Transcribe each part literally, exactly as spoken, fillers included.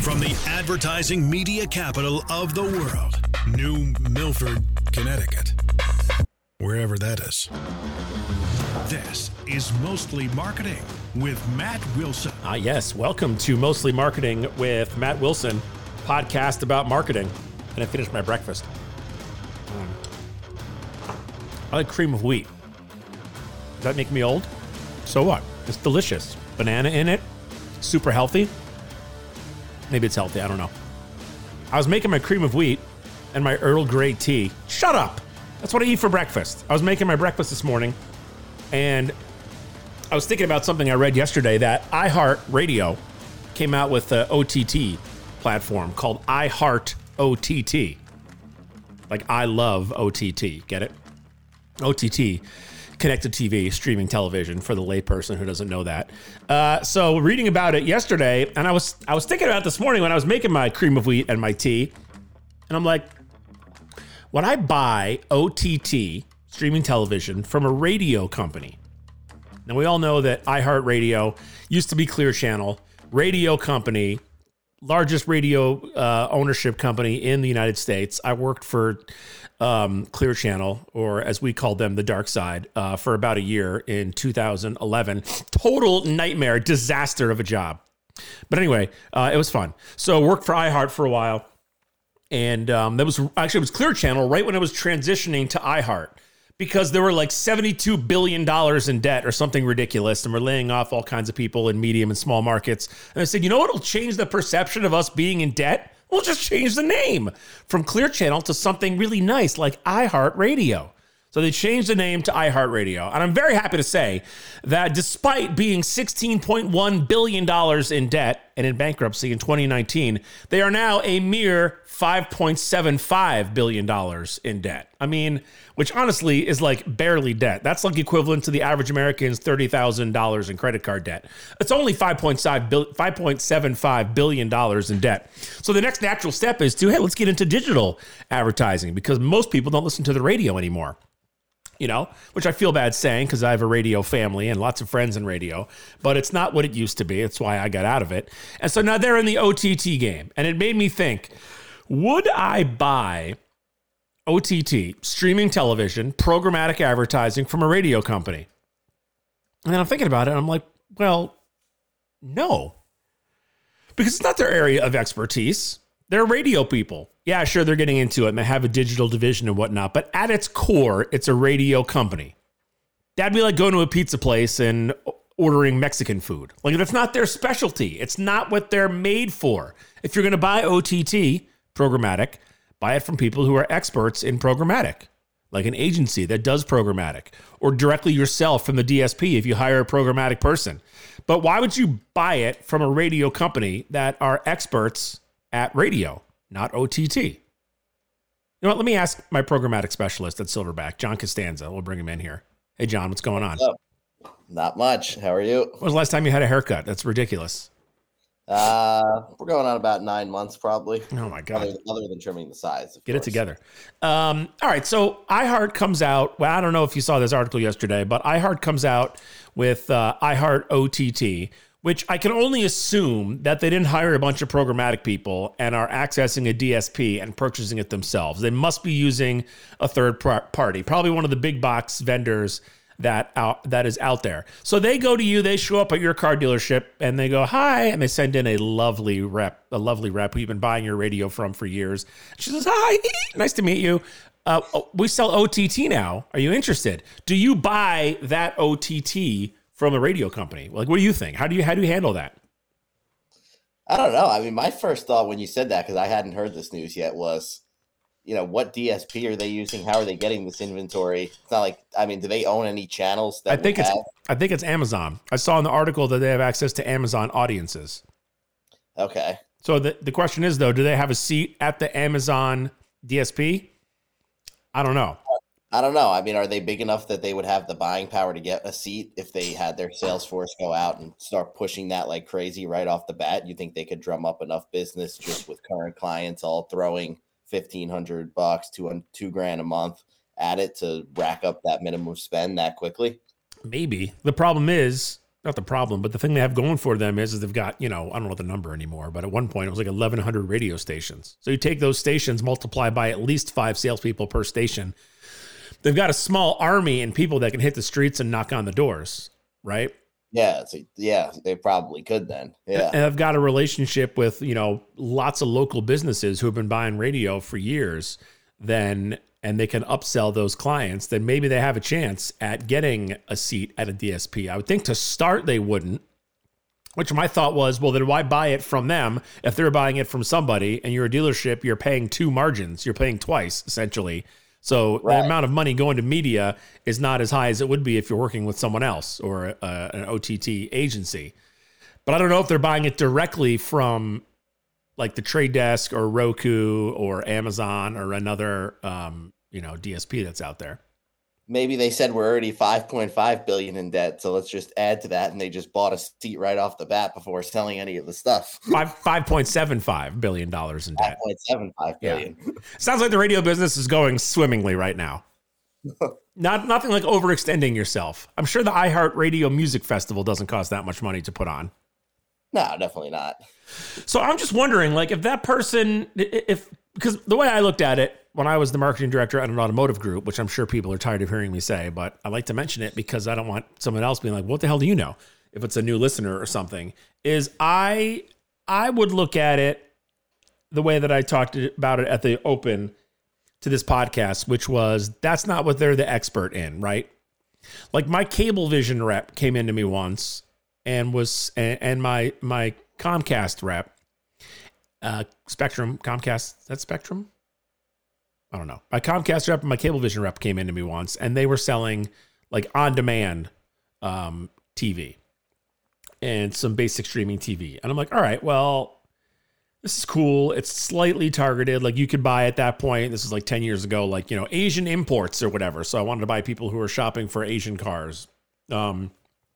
From the advertising media capital of the world, New Milford, Connecticut, wherever that is. This is Mostly Marketing with Matt Wilson. Ah, yes. Welcome to Mostly Marketing with Matt Wilson, podcast about marketing. And I finished my breakfast. Mm. I like cream of wheat. Does that make me old? So what? It's delicious. Banana in it. Super healthy. Maybe it's healthy. I don't know. I was making my cream of wheat and my Earl Grey tea. Shut up. That's what I eat for breakfast. I was making my breakfast this morning, and I was thinking about something I read yesterday, that iHeartRadio came out with an O T T platform called iHeart O T T. Like, I love O T T. Get it? O T T. Connected T V, streaming television, for the layperson who doesn't know that. Uh, so reading about it yesterday, and I was I was thinking about it this morning when I was making my cream of wheat and my tea, and I'm like, when I buy O T T, streaming television, from a radio company, now we all know that iHeartRadio used to be Clear Channel, radio company, largest radio uh, ownership company in the United States. I worked for um, Clear Channel, or as we called them, the dark side, uh, for about a year in two thousand eleven. Total nightmare, disaster of a job. But anyway, uh, it was fun. So worked for iHeart for a while. And um, that was actually, it was Clear Channel right when I was transitioning to iHeart, because there were like seventy-two billion dollars in debt or something ridiculous, and we're laying off all kinds of people in medium and small markets. And I said, you know what will change the perception of us being in debt? We'll just change the name from Clear Channel to something really nice like iHeartRadio. So they changed the name to iHeartRadio. And I'm very happy to say that despite being sixteen point one billion dollars in debt and in bankruptcy in twenty nineteen, they are now a mere five point seven five billion dollars in debt. I mean, which honestly is like barely debt. That's like equivalent to the average American's thirty thousand dollars in credit card debt. It's only five point seven five billion dollars in debt. So the next natural step is to, hey, let's get into digital advertising, because most people don't listen to the radio anymore. You know, which I feel bad saying because I have a radio family and lots of friends in radio, but it's not what it used to be. It's why I got out of it. And so now they're in the O T T game. And it made me think, would I buy O T T, streaming television, programmatic advertising from a radio company? And then I'm thinking about it, and I'm like, well, no. Because it's not their area of expertise. They're radio people. Yeah, sure, they're getting into it and they have a digital division and whatnot, but at its core, it's a radio company. That'd be like going to a pizza place and ordering Mexican food. Like, that's not their specialty. It's not what they're made for. If you're going to buy O T T, programmatic, buy it from people who are experts in programmatic, like an agency that does programmatic, or directly yourself from the D S P if you hire a programmatic person. But why would you buy it from a radio company that are experts at radio, not O T T? You know what? Let me ask my programmatic specialist at Silverback, John Costanza. We'll bring him in here. Hey, John, what's going on? What's up? Not much. How are you? When was the last time you had a haircut? That's ridiculous. Uh, we're going on about nine months, probably. Oh, my God. Other, other than trimming the sides. Of Get course. it together. Um, all right. So iHeart comes out. Well, I don't know if you saw this article yesterday, but iHeart comes out with uh, iHeart O T T, which I can only assume that they didn't hire a bunch of programmatic people and are accessing a D S P and purchasing it themselves. They must be using a third party, probably one of the big box vendors that out, that is out there. So they go to you, they show up at your car dealership and they go, hi, and they send in a lovely rep, a lovely rep who you've been buying your radio from for years. She says, hi, nice to meet you. Uh, we sell O T T now. Are you interested? Do you buy that O T T from a radio company? Like, what do you think? How do you how do you handle that? I don't know. I mean, my first thought when you said that, because I hadn't heard this news yet, was, you know, what D S P are they using? How are they getting this inventory? It's not like, I mean, do they own any channels that I think it's have? I think it's Amazon. I saw in the article that they have access to Amazon audiences. Okay. So the, the question is, though, do they have a seat at the Amazon D S P? I don't know. I don't know. I mean, are they big enough that they would have the buying power to get a seat if they had their sales force go out and start pushing that like crazy right off the bat? You think they could drum up enough business just with current clients all throwing fifteen hundred bucks to two grand a month at it to rack up that minimum spend that quickly? Maybe. The problem is not the problem, but the thing they have going for them is, is they've got, you know, I don't know the number anymore, but at one point it was like eleven hundred radio stations. So you take those stations, multiply by at least five salespeople per station. They've got a small army and people that can hit the streets and knock on the doors, right? Yeah, it's a, yeah, they probably could then. Yeah, and I've got a relationship with, you know, lots of local businesses who have been buying radio for years. Then and they can upsell those clients, then maybe they have a chance at getting a seat at a D S P. I would think to start they wouldn't, which my thought was, well, then why buy it from them if they're buying it from somebody and you're a dealership, you're paying two margins, you're paying twice essentially. So right. The amount of money going to media is not as high as it would be if you're working with someone else or a, an O T T agency. But I don't know if they're buying it directly from like the Trade Desk or Roku or Amazon or another, um, you know, D S P that's out there. Maybe they said we're already five point five billion in debt, so let's just add to that. And they just bought a seat right off the bat before selling any of the stuff. Five five point seven five billion dollars in debt. Five point seven five billion. Yeah. Sounds like the radio business is going swimmingly right now. Not nothing like overextending yourself. I'm sure the iHeartRadio Music Festival doesn't cost that much money to put on. No, definitely not. So I'm just wondering, like, if that person, if because the way I looked at it when I was the marketing director at an automotive group, which I'm sure people are tired of hearing me say, but I like to mention it because I don't want someone else being like, what the hell do you know? If it's a new listener or something, is I I would look at it the way that I talked about it at the open to this podcast, which was that's not what they're the expert in, right? Like my Cablevision rep came into me once and was and, and my my Comcast rep, uh, Spectrum, Comcast, that's Spectrum? I don't know. My Comcast rep and my Cablevision rep came into me once, and they were selling like on-demand um, T V and some basic streaming T V. And I'm like, all right, well, this is cool. It's slightly targeted. Like you could buy at that point, this is like ten years ago, like, you know, Asian imports or whatever. So I wanted to buy people who are shopping for Asian cars. Um,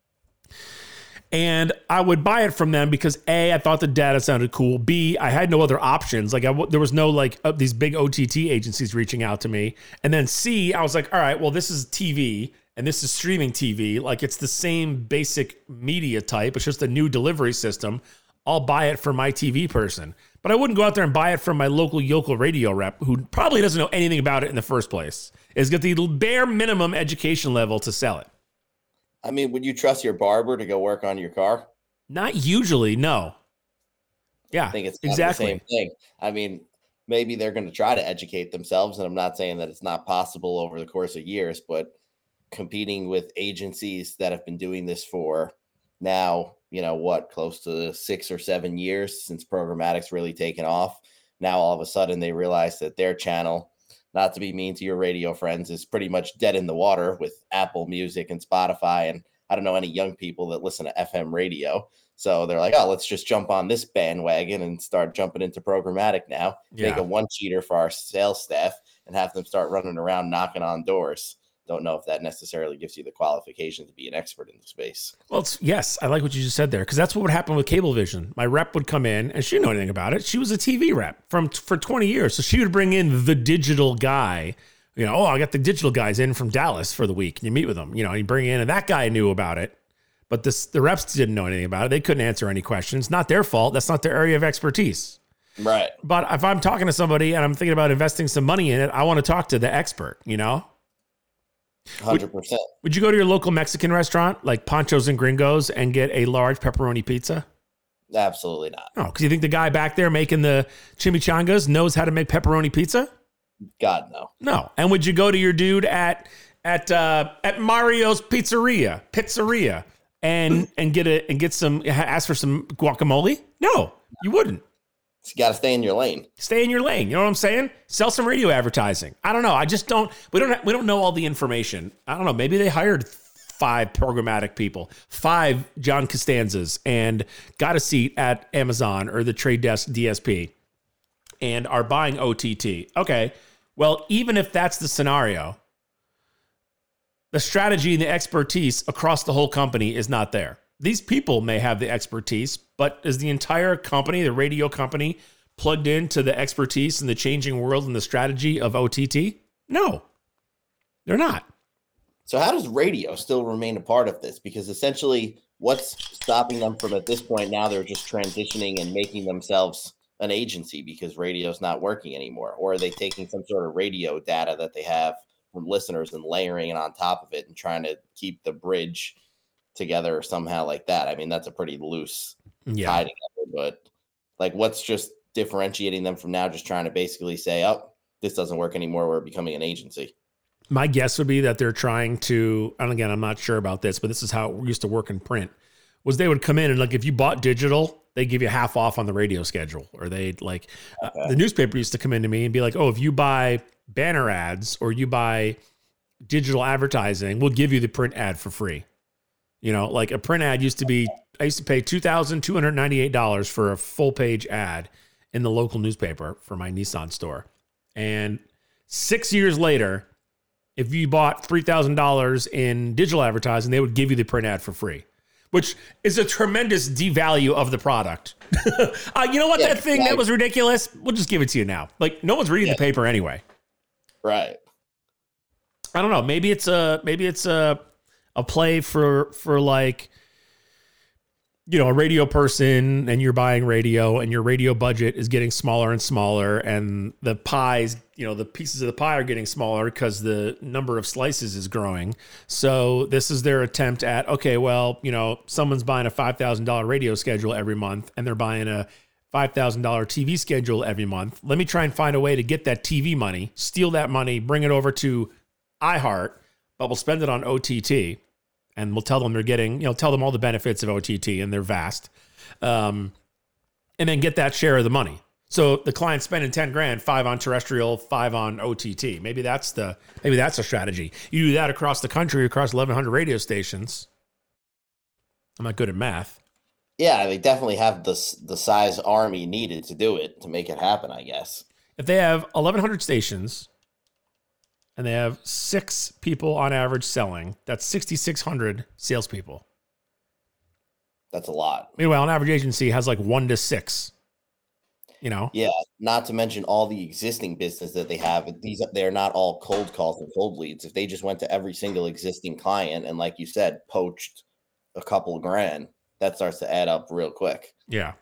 And I would buy it from them because A, I thought the data sounded cool. B, I had no other options. Like I, there was no like uh, these big O T T agencies reaching out to me. And then C, I was like, all right, well, this is T V and this is streaming T V. Like it's the same basic media type. It's just a new delivery system. I'll buy it for my T V person. But I wouldn't go out there and buy it from my local yokel radio rep who probably doesn't know anything about it in the first place. Is get the bare minimum education level to sell it. I mean, would you trust your barber to go work on your car? Not usually, no. Yeah, I think it's exactly the same thing. I mean, maybe they're going to try to educate themselves, and I'm not saying that it's not possible over the course of years, but competing with agencies that have been doing this for now, you know, what, close to six or seven years since programmatic's really taken off. Now, all of a sudden, they realize that their channel, not to be mean to your radio friends, is pretty much dead in the water with Apple Music and Spotify. And I don't know any young people that listen to F M radio. So they're like, oh, let's just jump on this bandwagon and start jumping into programmatic now. Yeah. Make a one cheater for our sales staff and have them start running around knocking on doors. Don't know if that necessarily gives you the qualification to be an expert in the space. Well, it's, yes, I like what you just said there because that's what would happen with Cablevision. My rep would come in and she didn't know anything about it. She was a T V rep from for twenty years. So she would bring in the digital guy. You know, oh, I got the digital guys in from Dallas for the week. And you meet with them. You know, you bring in and that guy knew about it. But this, the reps didn't know anything about it. They couldn't answer any questions. Not their fault. That's not their area of expertise. Right. But if I'm talking to somebody and I'm thinking about investing some money in it, I want to talk to the expert, you know? one hundred percent. Would, would you go to your local Mexican restaurant like Panchos and Gringos and get a large pepperoni pizza? Absolutely not. Oh, because you think the guy back there making the chimichangas knows how to make pepperoni pizza? God, no. No. And would you go to your dude at at uh, at Mario's Pizzeria, Pizzeria, and and get a and get some ask for some guacamole? No, you wouldn't. You got to stay in your lane. Stay in your lane. You know what I'm saying? Sell some radio advertising. I don't know. I just don't. We don't. We don't know all the information. I don't know. Maybe they hired five programmatic people, five John Costanzas, and got a seat at Amazon or the Trade Desk D S P, and are buying O T T. Okay. Well, even if that's the scenario, the strategy and the expertise across the whole company is not there. These people may have the expertise, but is the entire company, the radio company, plugged into the expertise in the changing world and the strategy of O T T? No, they're not. So how does radio still remain a part of this? Because essentially what's stopping them from at this point? Now they're just transitioning and making themselves an agency because radio's not working anymore. Or are they taking some sort of radio data that they have from listeners and layering it on top of it and trying to keep the bridge together or somehow like that? I mean, that's a pretty loose yeah. tie together, but like what's just differentiating them from now just trying to basically say, oh, this doesn't work anymore, we're becoming an agency? My guess would be that they're trying to, and again, I'm not sure about this, but this is how it used to work in print, was they would come in and like, if you bought digital, they give you half off on the radio schedule, or they'd like, okay. uh, the newspaper used to come in to me and be like, oh, if you buy banner ads or you buy digital advertising, we'll give you the print ad for free. You know, like a print ad used to be, I used to pay two thousand two hundred ninety-eight dollars for a full page ad in the local newspaper for my Nissan store. And six years later, if you bought three thousand dollars in digital advertising, they would give you the print ad for free, which is a tremendous devalue of the product. uh, you know what? Yeah, that thing that was ridiculous. We'll just give it to you now. Like no one's reading yeah. the paper anyway. Right. I don't know. Maybe it's a, maybe it's a, a play for, for like, you know, a radio person, and you're buying radio and your radio budget is getting smaller and smaller, and the pies, you know, the pieces of the pie are getting smaller because the number of slices is growing. So this is their attempt at, okay, well, you know, someone's buying a five thousand dollars radio schedule every month and they're buying a five thousand dollars T V schedule every month. Let me try and find a way to get that T V money, steal that money, bring it over to iHeart, but we'll spend it on O T T. And we'll tell them they're getting, you know, tell them all the benefits of O T T, and they're vast. Um, and then get that share of the money. So the client's spending ten grand, five on terrestrial, five on O T T. Maybe that's the, maybe that's a strategy. You do that across the country, across eleven hundred radio stations. I'm not good at math. Yeah, they definitely have the, the size army needed to do it, to make it happen, I guess. If they have eleven hundred stations, and they have six people on average selling, that's sixty-six hundred salespeople. That's a lot. Meanwhile, an average agency has like one to six, you know? Yeah, not to mention all the existing business that they have. These They're not all cold calls and cold leads. If they just went to every single existing client and, like you said, poached a couple of grand, that starts to add up real quick. Yeah.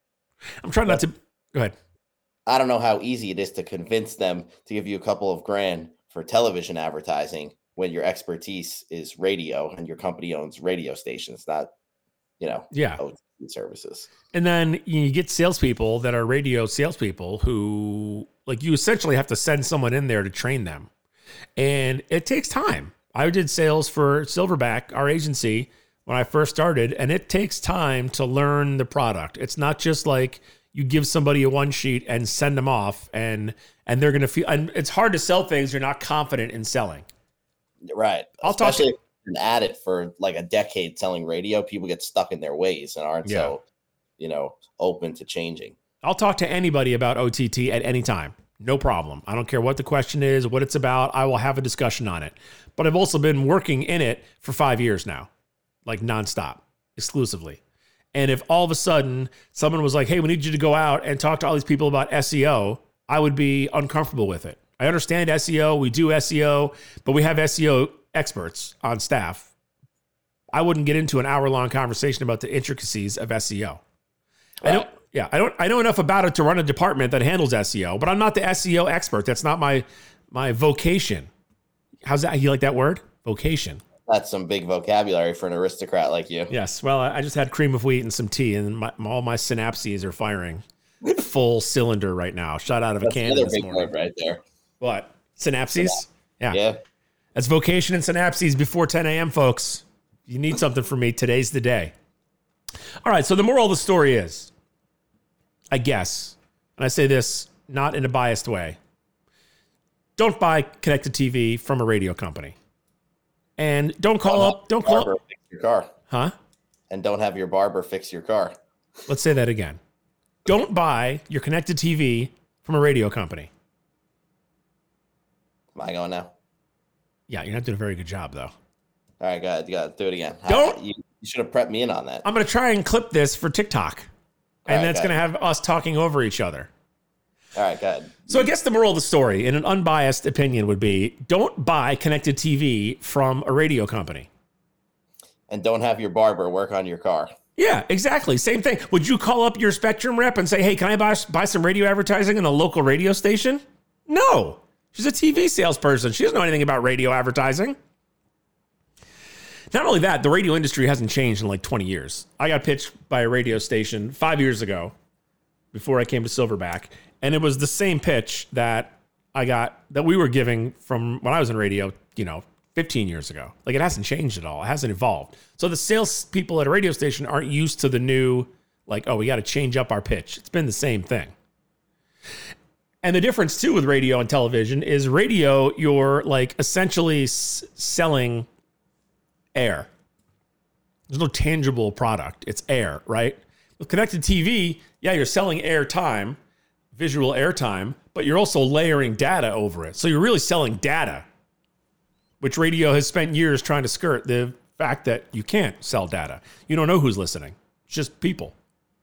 I'm trying but, not to... Go ahead. I don't know how easy it is to convince them to give you a couple of grand for television advertising when your expertise is radio and your company owns radio stations, not, you know, yeah, O T T services. And then you get salespeople that are radio salespeople who, like, you essentially have to send someone in there to train them. And it takes time. I did sales for Silverback, our agency, when I first started, and it takes time to learn the product. It's not just like you give somebody a one sheet and send them off and and they're going to feel, and it's hard to sell things you're not confident in selling. Right. I'll Especially talk if you've been at it for like a decade selling radio, people get stuck in their ways and aren't yeah. so, you know, open to changing. I'll talk to anybody about O T T at any time. No problem. I don't care what the question is, what it's about. I will have a discussion on it. But I've also been working in it for five years now, like nonstop, exclusively. And if all of a sudden someone was like, hey, we need you to go out and talk to all these people about S E O, I would be uncomfortable with it. I understand S E O. We do S E O, but we have S E O experts on staff. I wouldn't get into an hour-long conversation about the intricacies of S E O. Right. I don't, yeah, I don't, I know enough about it to run a department that handles S E O, but I'm not the S E O expert. That's not my, my vocation. How's that? You like that word? Vocation. That's some big vocabulary for an aristocrat like you. Yes. Well, I just had cream of wheat and some tea, and my, all my synapses are firing full cylinder right now. Shot out of That's a cannon another this big morning. word right there. What? Synapses? Synaps- yeah. Yeah. That's vocation and synapses before ten a.m., folks. You need something from me. Today's the day. All right. So the moral of the story is, I guess, and I say this not in a biased way, don't buy connected T V from a radio company. And don't call don't up. Don't call. Fix your car. Huh? And don't have your barber fix your car. Let's say that again. Don't buy your connected T V from a radio company. Am I going now? Yeah, you're not doing a very good job, though. All right, go ahead. You got to do it again. Don't. You, you should have prepped me in on that. I'm going to try and clip this for TikTok. And right, that's going to have us talking over each other. All right, go ahead. So I guess the moral of the story, in an unbiased opinion, would be don't buy connected T V from a radio company. and don't have your barber work on your car. Yeah, exactly. Same thing. Would you call up your Spectrum rep and say, hey, can I buy, buy some radio advertising in a local radio station? No. She's a T V salesperson. She doesn't know anything about radio advertising. Not only that, the radio industry hasn't changed in like twenty years. I got pitched by a radio station five years ago before I came to Silverback, and it was the same pitch that I got, that we were giving from when I was in radio, you know, fifteen years ago. Like, it hasn't changed at all. It hasn't evolved. So the sales people at a radio station aren't used to the new, like, oh, we got to change up our pitch. It's been the same thing. And the difference, too, with radio and television is radio, you're, like, essentially s- selling air. There's no tangible product. It's air, right? With connected T V, yeah, you're selling air time, visual air time, but you're also layering data over it. So you're really selling data, which radio has spent years trying to skirt the fact that you can't sell data. You don't know who's listening. It's just people.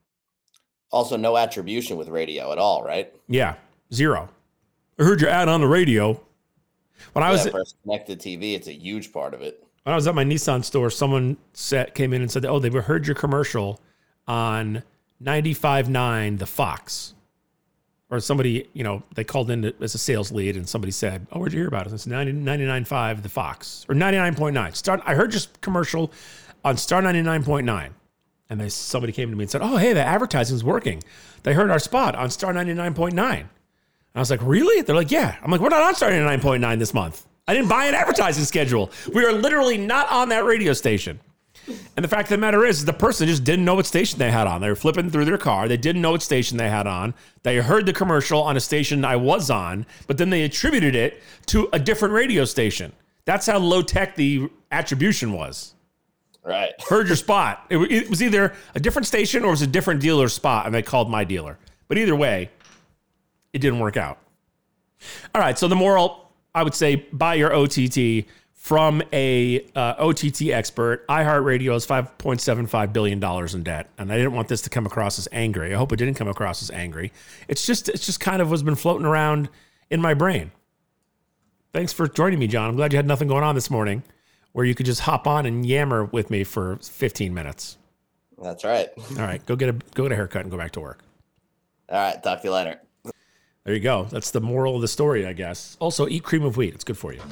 Also, no attribution with radio at all, right? Yeah. Zero. I heard your ad on the radio. When I was yeah, at, connected T V, it's a huge part of it. When I was at my Nissan store, someone set, came in and said, oh, they heard your commercial on ninety-five point nine The Fox. Or somebody, you know, they called in as a sales lead and somebody said, oh, where'd you hear about it? It's ninety-nine point five The Fox. Or ninety-nine point nine. Start. I heard your commercial on Star ninety-nine point nine. And they somebody came to me and said, oh, hey, the advertising's working. They heard our spot on Star ninety-nine point nine. I was like, really? They're like, yeah. I'm like, we're not on Star ninety-nine point nine this month. I didn't buy an advertising schedule. We are literally not on that radio station. And the fact of the matter is, the person just didn't know what station they had on. They were flipping through their car. They didn't know what station they had on. They heard the commercial on a station I was on, but then they attributed it to a different radio station. That's how low tech the attribution was. Right. Heard your spot. It, it was either a different station or it was a different dealer's spot, and they called my dealer. But either way, it didn't work out. All right, so the moral, I would say, buy your O T T from a uh, O T T expert. iHeartRadio is five point seven five billion dollars in debt, and I didn't want this to come across as angry. I hope it didn't come across as angry. It's just, it's just kind of what's been floating around in my brain. Thanks for joining me, John. I'm glad you had nothing going on this morning where you could just hop on and yammer with me for fifteen minutes. That's right. All right, go get a go get a haircut and go back to work. All right, talk to you later. There you go. That's the moral of the story, I guess. Also, eat cream of wheat. It's good for you.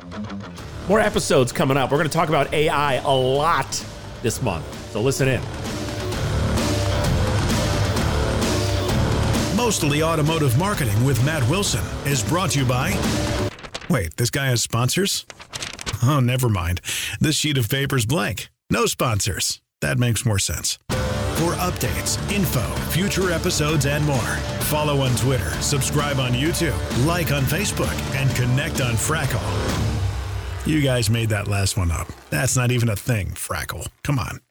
More episodes coming up. We're going to talk about A I a lot this month, so listen in. Mostly Automotive Marketing with Matt Wilson is brought to you by... Wait, this guy has sponsors? Oh, never mind. This sheet of paper's blank. No sponsors. That makes more sense. For updates, info, future episodes, and more, follow on Twitter, subscribe on YouTube, like on Facebook, and connect on Frackle. You guys made that last one up. That's not even a thing, Frackle. Come on.